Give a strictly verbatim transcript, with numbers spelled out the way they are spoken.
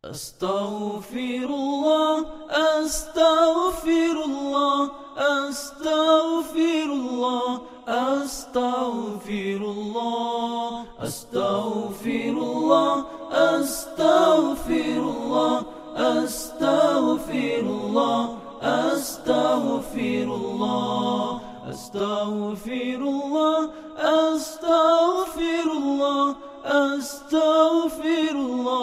أستغفر الله أستغفر الله أستغفر الله أستغفر الله أستغفر الله أستغفر الله أستغفر الله أستغفر الله أستغفر الله أستغفر الله أستغفر